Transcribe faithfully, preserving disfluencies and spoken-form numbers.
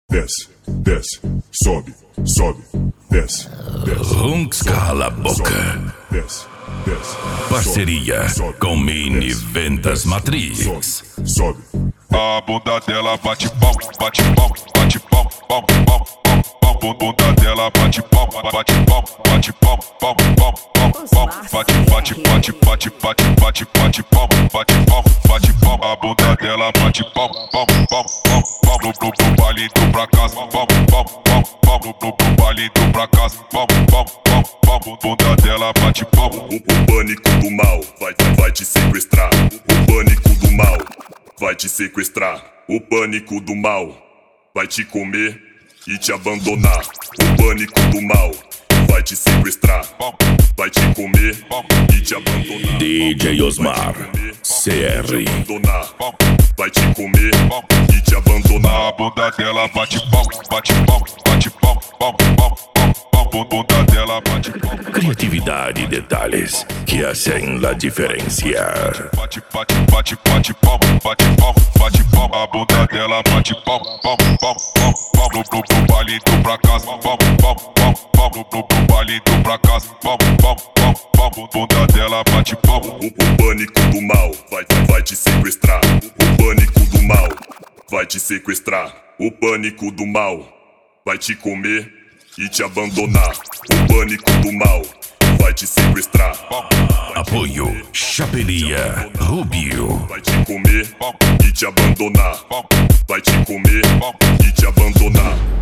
desce, desce, sobe, sobe, desce, desce. Runks cala a boca. Desce, desce. Parceria sobe, com Mini desce, Vendas desce, Matrix. Sobe, sobe. A bunda dela bate pau, bate pau, bate pau, pau, pau, pau, pau. Bunda dela bate pau, bate pau, bate pau, pau, pau, pau, pau. Bate, bate, bate, bate, bate, bate, bate pau, bate pau, bate pau. A bunda dela bate pau, pau, pau, pau, pau. No pro pro palito pra casa, pau, pau, pau, pau. No pro pro palito pra casa, pau, pau, pau, pau. Bunda dela bate pau. O, o pânico do mal vai, vai, vai te sequestrar. O pânico do mal vai te sequestrar. O pânico do mal vai te comer e te abandonar. O pânico do mal vai te sequestrar, vai te comer e te abandonar. D J Osmar, C R. Vai te comer e te abandonar. A bunda dela bate pau, bate pau, bate pau, pau, pau, pau, pau. Bunda dela bate pau. Criatividade e detalhes que hacen la diferencia. Bate, bate, bate, bate pau, bate pau, bate pau. A bunda dela bate pau, pau, pau, pau, pau. No pro pro palito pra casa, pau, pau, pau, pau. No pro pro palito pra casa, pau, pau, pau, pau. Bunda dela bate pau. O, o pânico do mal vai, vai, vai te sequestrar. O pânico do mal vai te sequestrar. O pânico do mal vai te comer e te abandonar. O pânico do mal vai te sequestrar. Apoio Chapeleria Rubio. Vai te comer e te abandonar. Vai te comer e te abandonar.